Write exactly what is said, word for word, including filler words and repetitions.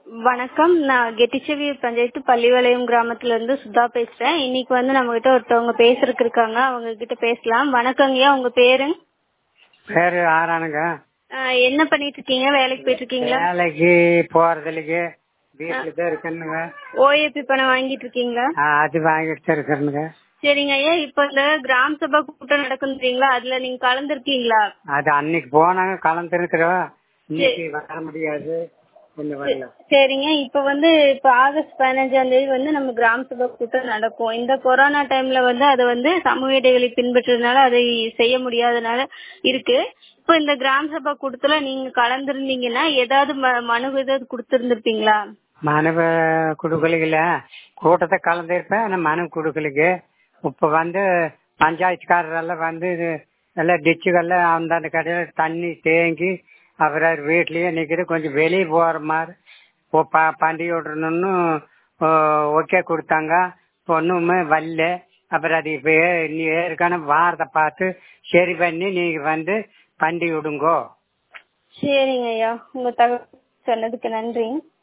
வணக்கம். நான் கெட்டிச்செவியூர் பஞ்சாயத்து பள்ளிவளையம் கிராமத்துல இருந்து சுதா பேசுறேன். இன்னைக்கு வந்து நம்ம கிட்ட ஒருத்தவங்க பேசுறதுக்கு இருக்காங்க, அவங்க கிட்ட பேசலாம். வணக்கங்கய்யா, உங்க பேரு? பேரு ஆறானுங்க. ஆஹ் என்ன பண்ணிட்டு இருக்கீங்க? வேலைக்கு போயிட்டு இருக்கீங்களா? வேலைக்கு போறதுலக்கு வீட்டுல தான் இருக்கணுங்க. ஓஏபி பணம் வாங்கிட்டு இருக்கீங்களா? அது வாங்கிட்டு தான் இருக்கணுங்க. சரிங்க ஐயா, இப்ப இந்த கிராம சபா கூட்டம் நடக்குதுங்களா, அதுல நீங்க கலந்துருக்கீங்களா? அது அன்னைக்கு போனாங்க, கலந்துருக்கிறோம். இன்னைக்கு வர முடியாது. சரிங்க, இப்ப வந்து இப்ப ஆகஸ்ட் பதினஞ்சாம் தேதி வந்து நம்ம கிராம சபா கூட்டம் நடக்கும். இந்த கொரோனா டைம்ல வந்து அதை வந்து சமூக இடைவெளி பின்பற்றதுனால அதை செய்ய முடியாதனால இருக்கு. இப்ப இந்த கிராம சபா கூட்டத்துல நீங்க கலந்துருந்தீங்கன்னா ஏதாவது மனு ஏதாவது கொடுத்திருந்திருப்பீங்களா? மனு குடுக்கல, கூட்டத்தை கலந்துருப்பேன், மனு குடுக்கலுக்கு. இப்ப வந்து பஞ்சாயத்துக்காரரெல்லாம் வந்து எல்லாம் டிச்சுகள்ல அந்தந்த கடையில தண்ணி தேங்கி அப்புறம் வீட்லயே நிக்குது. கொஞ்சம் வெளியே போற மாதிரி பண்டிகை விடணும்னு ஓகே கொடுத்தாங்க. ஒண்ணுமே வரல. அப்புறம் அது இப்ப ஏற்கனவே வாரத்தை பார்த்து சரி பண்ணி நீங்க வந்து பண்டிகை விடுங்கோ. சரிங்க ஐயா, உங்க தகவல் சொன்னதுக்கு நன்றி.